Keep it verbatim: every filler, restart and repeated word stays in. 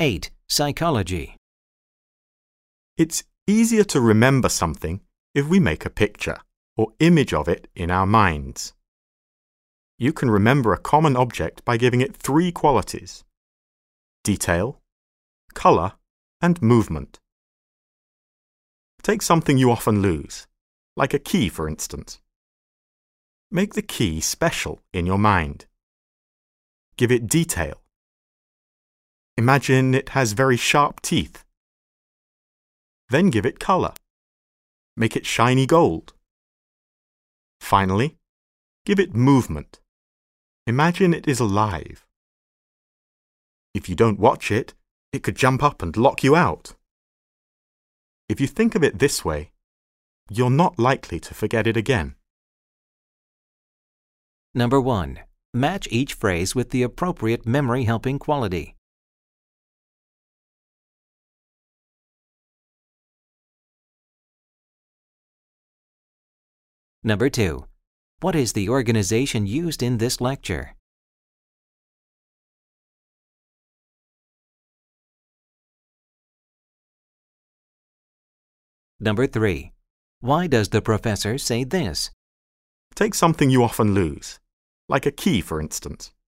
eight. Psychology. It's easier to remember something if we make a picture or image of it in our minds. You can remember a common object by giving it three qualities: detail, color, and movement. Take something you often lose, like a key, for instance. Make the key special in your mind. Give it detail. Imagine it has very sharp teeth. Then give it color. Make it shiny gold. Finally, give it movement. Imagine it is alive. If you don't watch it, it could jump up and lock you out. If you think of it this way, you're not likely to forget it again. Number one. Match each phrase with the appropriate memory-helping quality. Number two. What is the organization used in this lecture? Number three. Why does the professor say this? Take something you often lose, like a key, for instance.